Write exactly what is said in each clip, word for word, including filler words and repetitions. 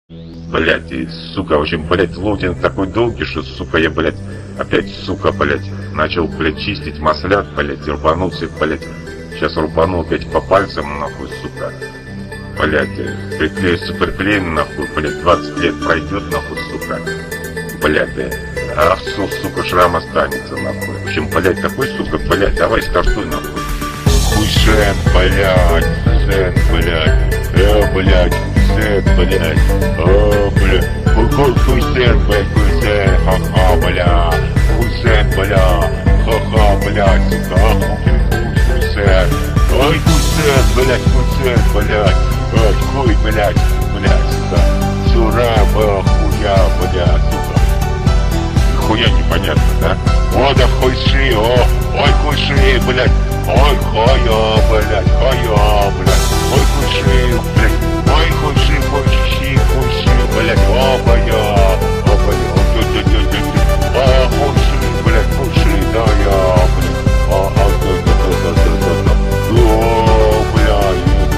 Блять, и, сука, в общем, блять, лоудинг такой долгий, что, сука, я, блять, опять, сука, блять, начал, блять, чистить маслят, блять, и рубанулся, блять, сейчас рубанул опять по пальцам, нахуй, сука, блять, приклею суперклеем, нахуй, блять, двадцать лет пройдет, нахуй, сука, блять, а все, сука, шрам останется, нахуй. В общем, блять, такой, сука, блять, давай стартуй, нахуй. Хуйсен, блять, сен, блять, э, блять, сен, блять, э, блять, хуй, хуйсен, блять, хуйсен, ха-ха, бля, хуйсен, бля, ха-ха, блять, сука, хуйсен, ой, хуйсен, блять, хуйсен, блять, ой, хуй, блять, блять, сука, сура, бля, хуя, блять, сука. Хуя непонятно, да? О, да хуйши, о, ой, хуйши, блядь, ой, хуя, блядь, хуя, блядь, ой, хуйши, блядь, ой, хуйши, хуйши, хуйши, блядь, о, бля, о, бля, о, тю, тю, тю, тю, тю, о, хуйши, блядь, хуйши, да, я, блядь, о, о, тю, тю, тю, тю, тю, тю, тю, о, блядь.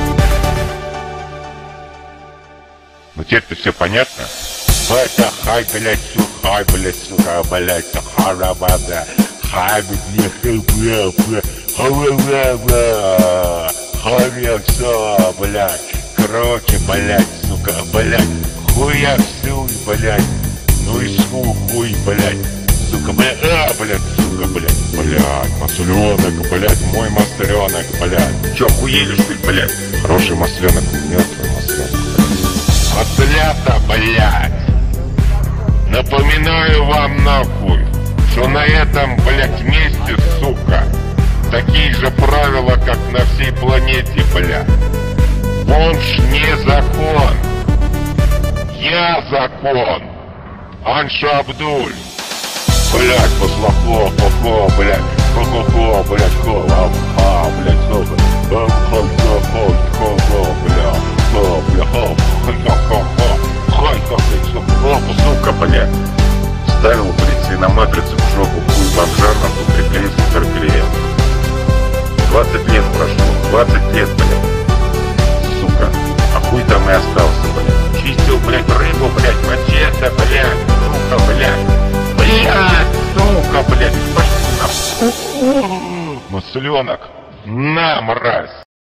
Ну, теперь-то все понятно? Это хай, блядь, сухай, блядь, сука, блядь, сахара, блядь, хай, блядь, бля, бля, бля, бля, хай, все, блядь, короче, блядь, сука, блядь, хуя всю, блядь, ну и сху, хуй, блядь, сука, блядь, а, блядь, сука, блядь, блядь, масленок, блядь, мой масленок, блядь, чё, охуели, что ли, блядь, хороший масленок, мертвый масленок, маслята, блядь. Напоминаю вам, нахуй, что на этом, блядь, месте, сука, такие же правила, как на всей планете, блядь. Бомж не закон. Я закон. Анша Абдуль. Блядь, послахло, хо-хо, блядь, хо-хо-хо, блядь, хо-ха, блядь, сука, хо-хо-хо, хо-хо, блядь, хо, бля, хо, хо-хо-хо. Хай, как сука, лапу, сука, блядь. Ставил, блядь, свиноматрицу в жопу, хуй бомжа, нахуй, приклеил суперклеем. двадцать лет прошло, двадцать лет, блядь. Сука, а хуй там и остался, блядь. Чистил, блядь, рыбу, блядь, мачете, блядь, сука, блядь. Блядь, сука, блядь, пошли нахуй. Масленок, на, мразь.